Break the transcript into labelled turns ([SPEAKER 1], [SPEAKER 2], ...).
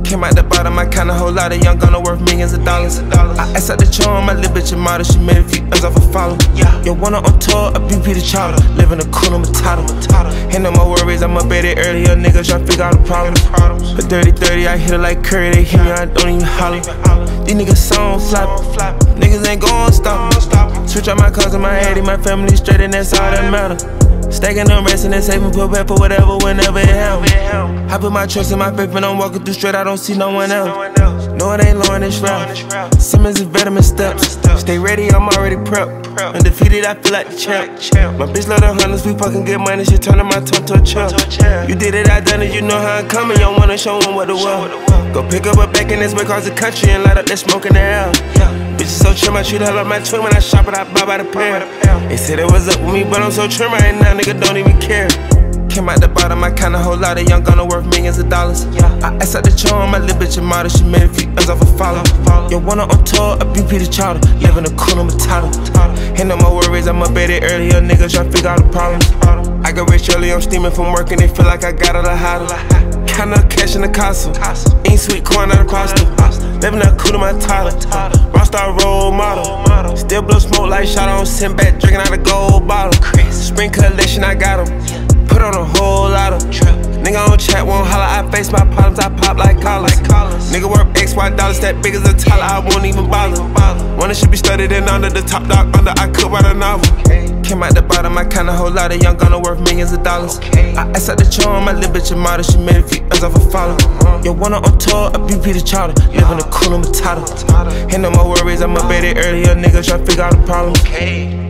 [SPEAKER 1] Came out the bottom, I count a whole lot of young gunner worth millions of dollars. I asked out the charm, my little bitch a model, she made a few M's off a follow. Yo, wanna on tour, a BP the chowder, living a cool Matata. Ain't no more worries, I'm up at it earlier, niggas tryna figure out the problems. For 30-30, I hit her like Curry, they hit me, I don't even holler. These niggas song flop, niggas ain't gon' stop. Switch out my cars and my Addy, my family straight and that's all that matter. Stacking them, resting and saving, put back for whatever, whenever it happens. I put my trust in my faith and I'm walking through straight, I don't see no one else. No, it ain't Lauren, it's Ralph. Simmons is vitamin steps. Stay ready, I'm already prepped. Undefeated, I feel like the champ. My bitch love the hunters, we fucking get money, she turning my tongue to a champ. You did it, I done it, you know how I'm coming, y'all wanna show them what the world. Go pick up a back in this way across the country and light up that smoke in the air. Bitches so trim, I treat her like my twin. When I shop it, I buy by the pair. They said it was up with me, but I'm so trim right now, nigga don't even care. Came out the bottom, I count a whole lot of young gunner worth millions of dollars. I asked out the charm, my little bitch a model, she made a few M's off a follow. Yo, wanna on tour, a BP the chowder, living a cool Matata. Ain't no more worries, I'm up at it earlier, niggas tryna figure out the problems. I got rich early, I'm steaming from work and they feel like I got it a hotter. Count up cash in the castle, ain't sweet corn out across the living a cool Matata. Rockstar role model, still blow smoke like shot on, sitting back drinking out a gold bottle. Spring collection, I got 'em. Put on a whole lot of nigga on chat, won't holler. I face my problems, I pop like collars. Nigga work XY dollars, that big as a dollar, I won't even bother. One that should be studied in under the top dog under, I could write a novel. Came out the bottom, I count a whole lot of young gunner worth millions of dollars. I asked out the charm, my little bitch a model, she made a few M's off a follow. Yo, wanna on tour, a BP the chowder, living a cool Matata. Ain't no more worries, I'm up at it earlier, niggas tryna figure out the problems.